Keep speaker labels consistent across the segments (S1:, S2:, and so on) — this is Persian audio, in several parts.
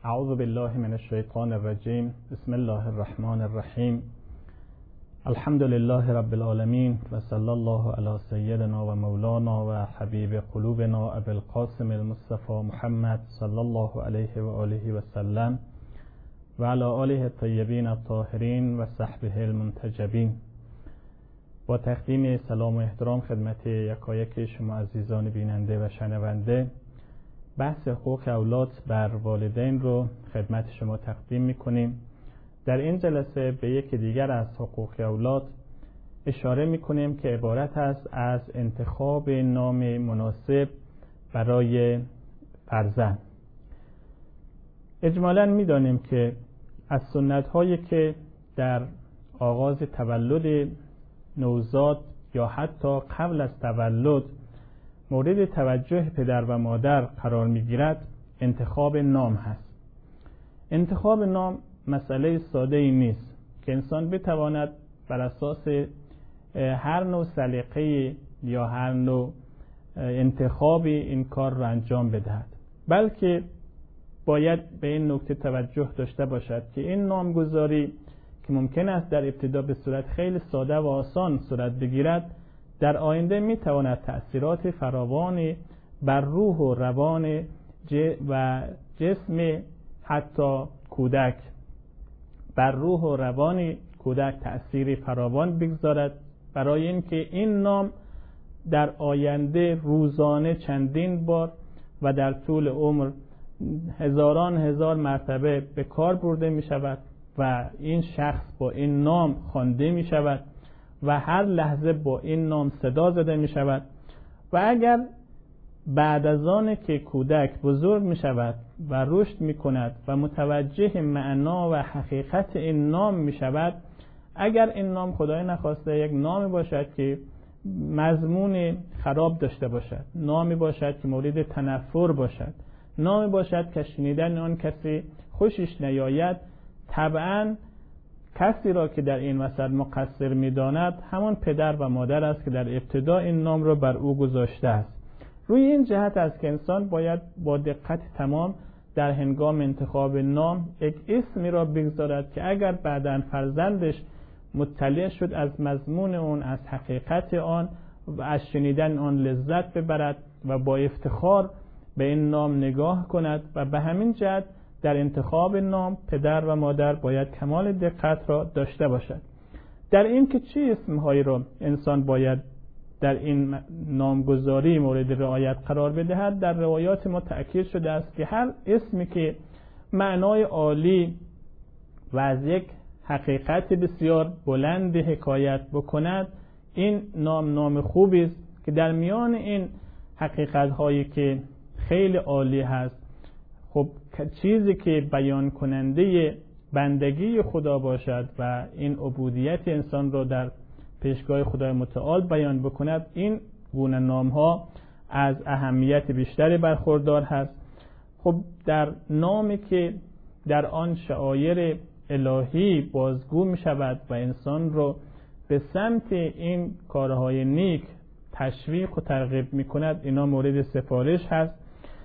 S1: اعوذ بالله من الشیطان الرجیم. بسم الله الرحمن الرحیم. الحمد لله رب العالمین و صلی الله علی سیدنا و مولانا و حبیب قلوبنا ابی القاسم المصطفى محمد صلی الله علیه و آله و سلم و علی آله الطیبین الطاهرین و صحبه المنتجبین. با تقدیم سلام و احترام خدمت یکایک شما عزیزان بیننده و شنونده، بحث حقوق اولاد بر والدین رو خدمت شما تقدیم میکنیم. در این جلسه به یکی دیگر از حقوق اولاد اشاره میکنیم که عبارت است از انتخاب نام مناسب برای فرزند. اجمالاً میدانیم که از سنت هایی که در آغاز تولد نوزاد یا حتی قبل از تولد مورد توجه پدر و مادر قرار میگیرد انتخاب نام هست. انتخاب نام مسئله ساده ای نیست که انسان بتواند بر اساس هر نوع سلیقه یا هر نوع انتخابی این کار را انجام بدهد، بلکه باید به این نکته توجه داشته باشد که این نامگذاری که ممکن است در ابتدا به صورت خیلی ساده و آسان صورت بگیرد، در آینده میتواند تأثیرات فراوانی بر روح و روان و جسم حتی کودک بر روح و روان کودک تأثیری فراوان بگذارد، برای اینکه این نام در آینده روزانه چندین بار و در طول عمر هزاران هزار مرتبه به کار برده می شود و این شخص با این نام خوانده می شود و هر لحظه با این نام صدا زده می شود. و اگر بعد از آن که کودک بزرگ می شود و رشد می کند و متوجه معنا و حقیقت این نام می شود، اگر این نام خدای نخواسته یک نامی باشد که مضمون خراب داشته باشد، نامی باشد که مورد تنفر باشد، نامی باشد که شنیدن آن کسی خوشش نیاید، طبعاً کسی را که در این مسئله مقصر می‌داند همون پدر و مادر است که در ابتدا این نام را بر او گذاشته است. روی این جهت است که انسان باید با دقت تمام در هنگام انتخاب نام یک اسمی را بگذارد که اگر بعداً فرزندش مطلع شد از مضمون اون، از حقیقت آن و از شنیدن آن لذت ببرد و با افتخار به این نام نگاه کند. و به همین جهت در انتخاب نام پدر و مادر باید کمال دقت را داشته باشد. در این که چه اسمهایی را انسان باید در این نامگذاری مورد رعایت قرار بدهد، در روایات ما تأکید شده است که هر اسمی که معنای عالی و از یک حقیقت بسیار بلند حکایت بکند، این نام خوبی است که در میان این حقیقت هایی که خیلی عالی هست، خب چیزی که بیان کننده بندگی خدا باشد و این عبودیت انسان را در پیشگاه خدای متعال بیان بکند، این گونه نام ها از اهمیت بیشتری برخوردار هست. خب در نامی که در آن شعایر الهی بازگو می شود و انسان رو به سمت این کارهای نیک تشویق و ترغیب می کند، اینا مورد سفارش هست.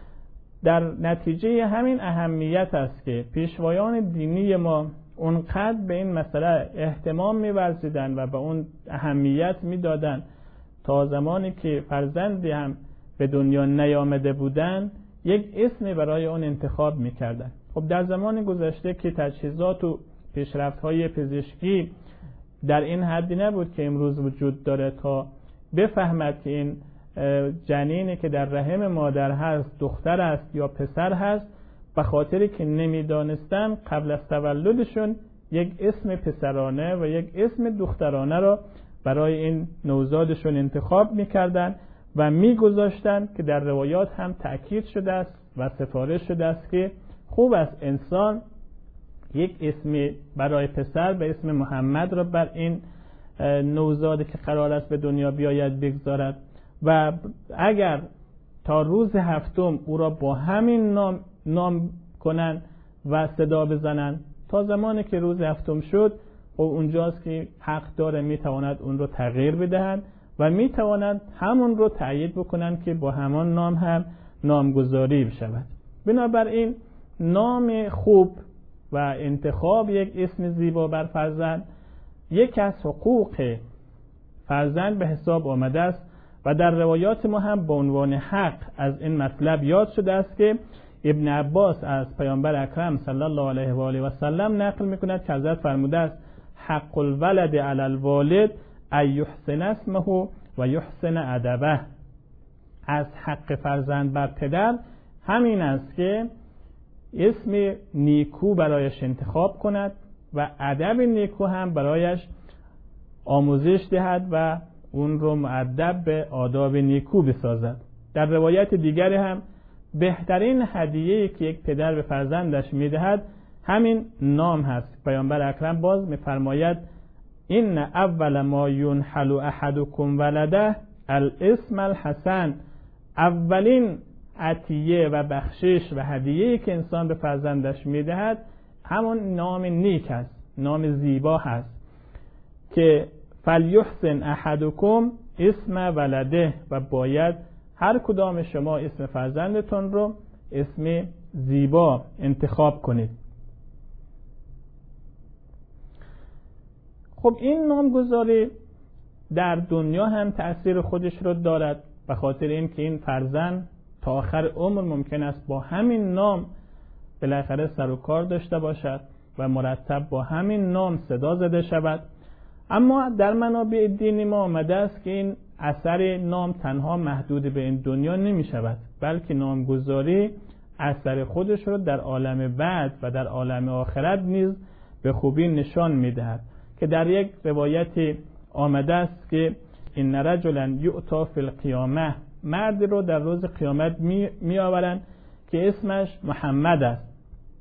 S1: در نتیجه همین اهمیت است که پیشوایان دینی ما اونقدر به این مسئله اهتمام می‌ورزیدند و به اون اهمیت میدادند تا زمانی که فرزندی هم به دنیا نیامده بودند یک اسمی برای اون انتخاب میکردند. خب در زمان گذشته که تجهیزات و پیشرفت‌های پزشکی در این حدی نبود که امروز وجود داره تا بفهمد که این جنینی که در رحم مادر هست دختر است یا پسر هست، به خاطری که نمیدانستن قبل از تولدشون یک اسم پسرانه و یک اسم دخترانه را برای این نوزادشون انتخاب میکردن و میگذاشتن که در روایات هم تأکید شده است و سفارش شده است که خوب است انسان یک اسم برای پسر به اسم محمد را بر این نوزادی که قرار است به دنیا بیاید بگذارد و اگر تا روز هفتم او را با همین نام کنن و صدا بزنن، تا زمانی که روز هفتم شد و اونجاست که حق داره میتواند اون رو تغییر بدهند و میتواند همون رو تأیید بکنن که با همان نام هم نامگذاری بشود. بنابراین نام خوب و انتخاب یک اسم زیبا بر فرزند یک از حقوق فرزند به حساب آمده است و در روایات ما هم به عنوان حق از این مطلب یاد شده است که ابن عباس از پیامبر اکرم صلی الله علیه و آله و سلم نقل می‌کند که حضرت فرموده است حق الولد علی الوالد ان یحسن اسمه و یحسن ادبه. از حق فرزند بر پدر همین است که اسم نیکو برایش انتخاب کند و ادب نیکو هم برایش آموزش دهد و اون رو مؤدب به آداب نیکو بسازد. در روایت دیگری هم بهترین هدیه‌ای که یک پدر به فرزندش میدهد همین نام هست. پیامبر اکرم باز میفرماید این اول ما ینحل احدکم ولده الاسم الحسن. اولین عطیه و بخشش و هدیه‌ای که انسان به فرزندش میدهد همون نام نیک است، نام زیبا هست که فلیحسن احدکم اسم ولده و باید هر کدام شما اسم فرزندتون رو اسم زیبا انتخاب کنید. خب این نامگذاری در دنیا هم تأثیر خودش رو دارد به خاطر اینکه این فرزند تا آخر عمر ممکن است با همین نام بالاخره سر و کار داشته باشد و مرتب با همین نام صدا زده شود. اما در منابع دینی ما آمده است که این اثر نام تنها محدود به این دنیا نمی شود، بلکه نامگذاری اثر خودش رو در عالم بعد و در عالم آخرت نیز به خوبی نشان می دهد که در یک روایت آمده است که این رجلا یؤتی فی القیامه، مردی رو در روز قیامت می آورند که اسمش محمد است.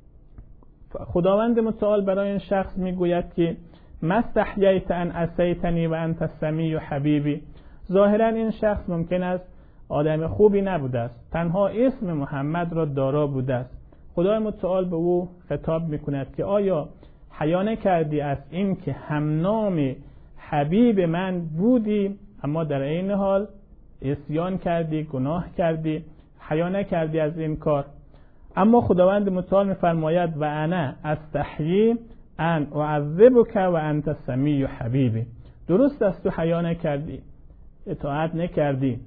S1: خداوند متعال برای این شخص می گوید که ما استحییت ان عصیتنی و انت السمیع حبیبی. ظاهرا این شخص ممکن است آدم خوبی نبوده است، تنها اسم محمد را دارا بوده است. خدای متعال به او خطاب میکند که آیا حیا نکردی از این که همنام حبیب من بودی اما در این حال عصیان کردی، گناه کردی، حیا نکردی از این کار؟ اما خداوند متعال میفرماید و انا استحیی ان اعذبک و انت السمیع حبیبی. درست است تو حیا نکردی، اطاعت نکردی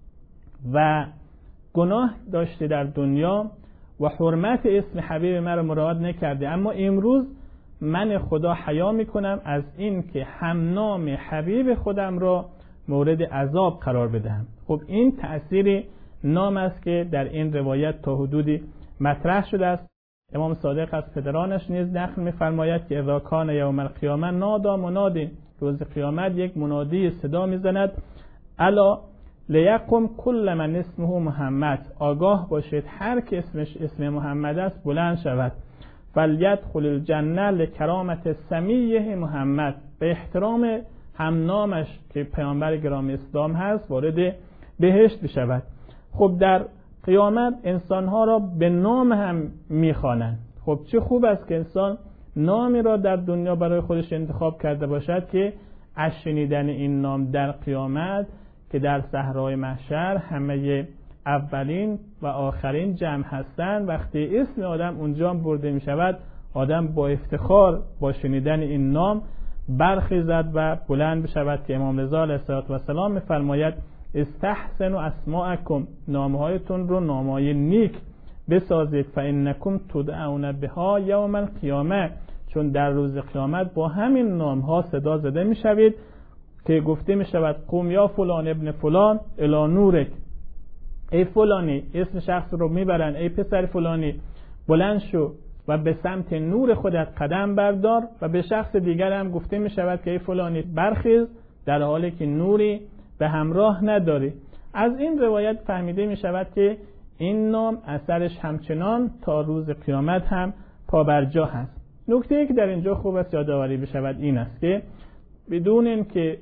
S1: و گناه داشتی در دنیا و حرمت اسم حبیب من رو مراعات نکردی، اما امروز من خدا حیا میکنم از این که همنام حبیب خودم را مورد عذاب قرار بدهم. خب این تأثیر نام است که در این روایت تا حدودی مطرح شده است. امام صادق از پدرانش نیز نقل می‌فرماید که اذا کان یوم القیامه نادا مناد، روز قیامت یک منادی صدا می‌زند الا لیقم کل من اسمه محمد، آگاه باشید هر که اسمش اسم محمد است بلند شود، فلیدخل الجنه لکرامت سمیه محمد، به احترام همنامش که پیامبر گرامی اسلام هست وارد بهشت بشود. خب در قیامت انسانها را به نام هم میخوانند. خب چه خوب است که انسان نامی را در دنیا برای خودش انتخاب کرده باشد که از شنیدن این نام در قیامت که در صحرای محشر همه اولین و آخرین جمع هستند، وقتی اسم آدم اونجا برده می شود آدم با افتخار با شنیدن این نام برخیزد و بلند بشود که امام رضا علیه السلام می‌فرماید استحسنوا اسماءکم، نامهایتون رو نامهای نیک بسازید، فانکم تدعون بها یوم القیامه، چون در روز قیامت با همین نامها صدا زده میشوید که گفته میشود قوم یا فلان ابن فلان الی نورک، ای فلانی، اسم شخص رو میبرن، ای پسر فلانی بلند شو و به سمت نور خودت قدم بردار، و به شخص دیگر هم گفته میشود که ای فلانی برخیز در حالی که نوری به همراه نداری. از این روایت فهمیده می شود که این نام اثرش همچنان تا روز قیامت هم پابرجا هست. نکته‌ای که در اینجا خوب است یادآوری بشود این است که بدون اینکه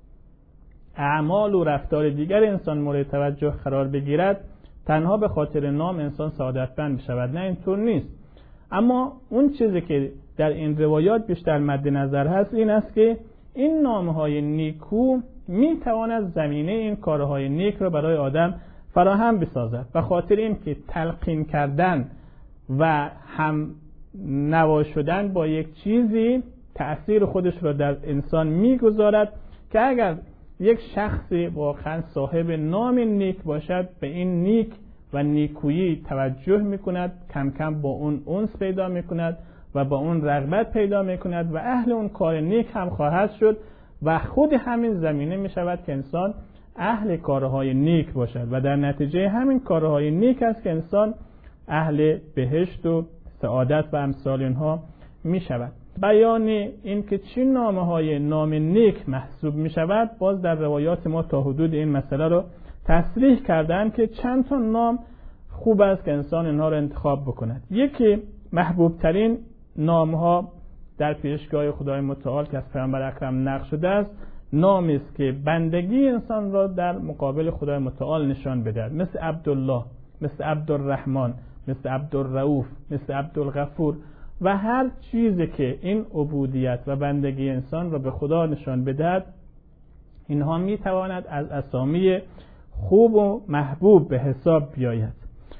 S1: اعمال و رفتار دیگر انسان مورد توجه قرار بگیرد تنها به خاطر نام انسان سعادتمند بشود، نه اینطور نیست. اما اون چیزی که در این روایات بیشتر مد نظر هست این است که این نامهای نیکو می تواند زمینه این کارهای نیک را برای آدم فراهم بسازد. و خاطر این که تلقین کردن و هم نوا شدن با یک چیزی تأثیر خودش را در انسان میگذارد که اگر یک شخصی واقعا صاحب نام نیک باشد به این نیک و نیکویی توجه میکند، کم کم با اون انس پیدا میکند و با اون رغبت پیدا میکند و اهل اون کار نیک هم خواهد شد و خود همین زمینه میشود که انسان اهل کارهای نیک باشد و در نتیجه همین کارهای نیک است که انسان اهل بهشت و سعادت و امثال اینها میشود. بیان این که چه نامهای نام نیک محسوب میشود باز در روایات ما تا حدود این مسئله رو تصریح کردن که چند تا نام خوب است که انسان اینها رو انتخاب بکند. یکی محبوب ترین نامها در پیشگاه خدای متعال که از پیامبر اکرم نقل شده است نامی است که بندگی انسان را در مقابل خدای متعال نشان بدهد، مثل عبدالله، مثل عبدالرحمن، مثل عبدالرؤوف، مثل عبدالغفور و هر چیزی که این عبودیت و بندگی انسان را به خدا نشان بدهد اینها میتواند از اسامی خوب و محبوب به حساب بیاید.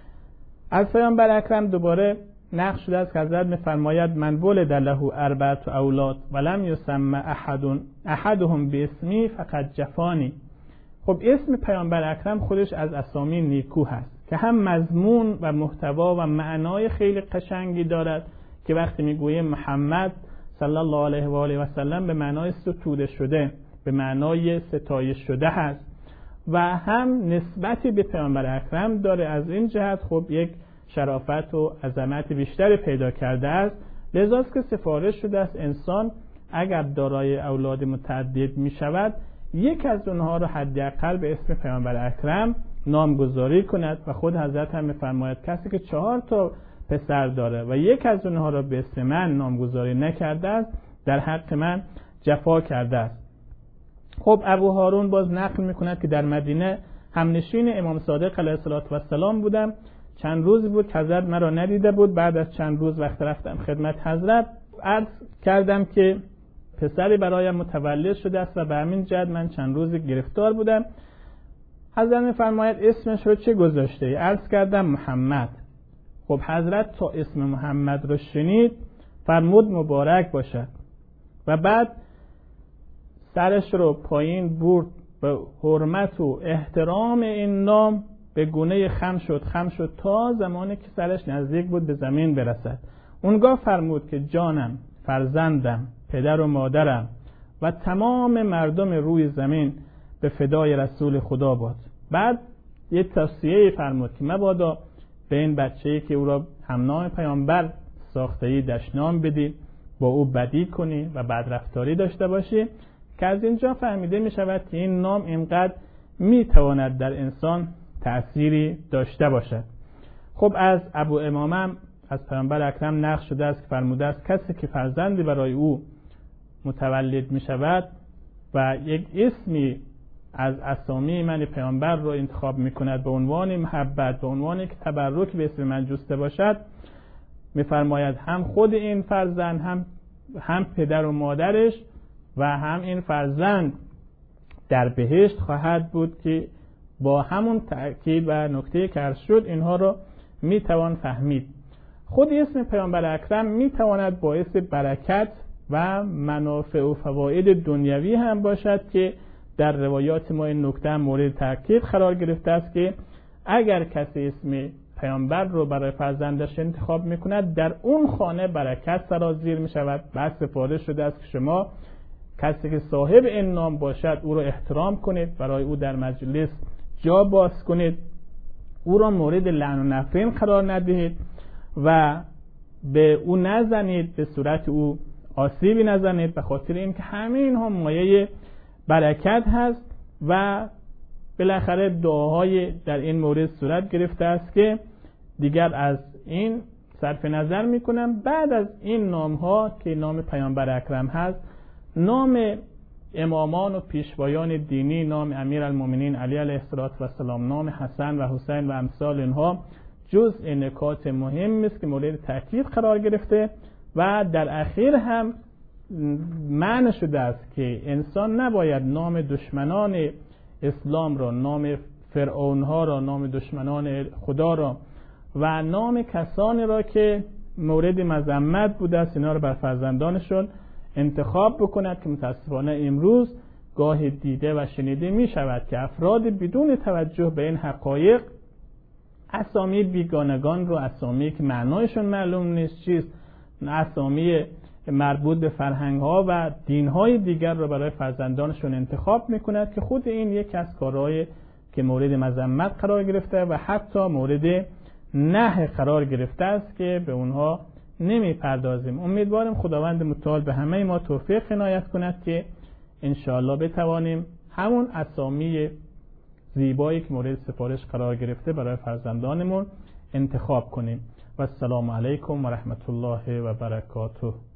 S1: از پیامبر اکرم دوباره نقل شده است که حضرت می‌فرماید من ولد له 4 اولاد ولم یسمى احدهم باسمی فقد جفانی. خب اسم پیامبر اکرم خودش از اسامی نیکو هست که هم مضمون و محتوا و معنای خیلی قشنگی دارد که وقتی میگوییم محمد صلی الله علیه و آله و سلم به معنای ستوده شده، به معنای ستایش شده هست و هم نسبتی به پیامبر اکرم داره. از این جهت خب یک شرافت و عظمت بیشتری پیدا کرده است. لذاست که سفارش شده است انسان اگر دارای اولاد متعدد می شود یک از اونها رو حداقل به اسم پیامبر اکرم نامگذاری کند و خود حضرت هم می‌فرماید کسی که 4 تا پسر داره و یک از اونها رو به اسم من نامگذاری نکرده است در حق من جفا کرده است. خب ابو هارون باز نقل میکند که در مدینه همنشین امام صادق علیه السلام بودم. چند روز بود که حضرت مرا ندیده بود. بعد از چند روز وقت رفتم خدمت حضرت عرض کردم که پسری برایم متولد شده است و به همین جهت من چند روز گرفتار بودم. حضرت می‌فرماید اسمش رو چه گذاشته ای؟ عرض کردم محمد. خب حضرت تا اسم محمد رو شنید فرمود مبارک باشد و بعد سرش رو پایین برد به حرمت و احترام این نام به گونه خم شد تا زمانی که سرش نزدیک بود به زمین برسد. اونگاه فرمود که جانم، فرزندم، پدر و مادرم و تمام مردم روی زمین به فدای رسول خدا باد. بعد یه توصیه فرمود که مبادا به این بچه‌ای که او را همنام پیامبر ساخته‌ای دشنام بدی، با او بدی کنی و بدرفتاری داشته باشی، که از اینجا فهمیده می شود که این نام اینقدر می تواند در انسان تأثیری داشته باشد. خب از ابو امامه از پیامبر اکرم نقل شده است که فرموده است کسی که فرزندی برای او متولد می شود و یک اسمی از اسامی من پیامبر رو انتخاب می کند به عنوان محبت، به عنوان که تبرک به اسم من جسته باشد، می فرماید هم خود این فرزند هم پدر و مادرش و هم این فرزند در بهشت خواهد بود که با همون تأکید و نکته که عرض شد اینها رو می توان فهمید. خود اسم پیامبر اکرم می تواند باعث برکت و منافع و فواید دنیوی هم باشد که در روایات ما این نکته مورد تأکید قرار گرفته است که اگر کسی اسم پیامبر رو برای فرزندش انتخاب میکند در اون خانه برکت سرازیر می شود. بعد سفارش شده است که شما کسی که صاحب این نام باشد او رو احترام کنید، برای او در مجلس جا باز کنید، او را مورد لعن و نفرین قرار ندهید و به او نزنید، به صورت او آسیبی نزنید، به خاطر اینکه همه اینها مایه برکت هست. و بالاخره دعاهای در این مورد صورت گرفته است که دیگر از این صرف نظر میکنم. بعد از این نام ها که نام پیامبر اکرم هست، نام امامان و پیشوایان دینی، نام امیرالمومنین علی علیه السلام، نام حسن و حسین و امثال اینها جزء نکات مهم است که مورد تأکید قرار گرفته و در اخیر هم معنی شده است که انسان نباید نام دشمنان اسلام را، نام فرعون ها را، نام دشمنان خدا را و نام کسانی را که مورد مذمت بوده است اینا را بر فرزندانشون انتخاب بکند که متاسفانه امروز گاهی دیده و شنیده می شود که افراد بدون توجه به این حقایق اسامی بیگانگان رو، اسامی که معنایشون معلوم نیست چیست، اسامی مربوط به فرهنگ ها و دین های دیگر رو برای فرزندانشون انتخاب میکند که خود این یک از کارهای که مورد مذمت قرار گرفته و حتی مورد نهی قرار گرفته است که به اونها نمیپردازیم. امیدوارم خداوند متعال به همه ما توفیق عنایت کند که انشاءالله بتوانیم همون اسامی زیبایی که مورد سفارش قرار گرفته برای فرزندانمون انتخاب کنیم. و السلام علیکم و رحمت الله و برکاته.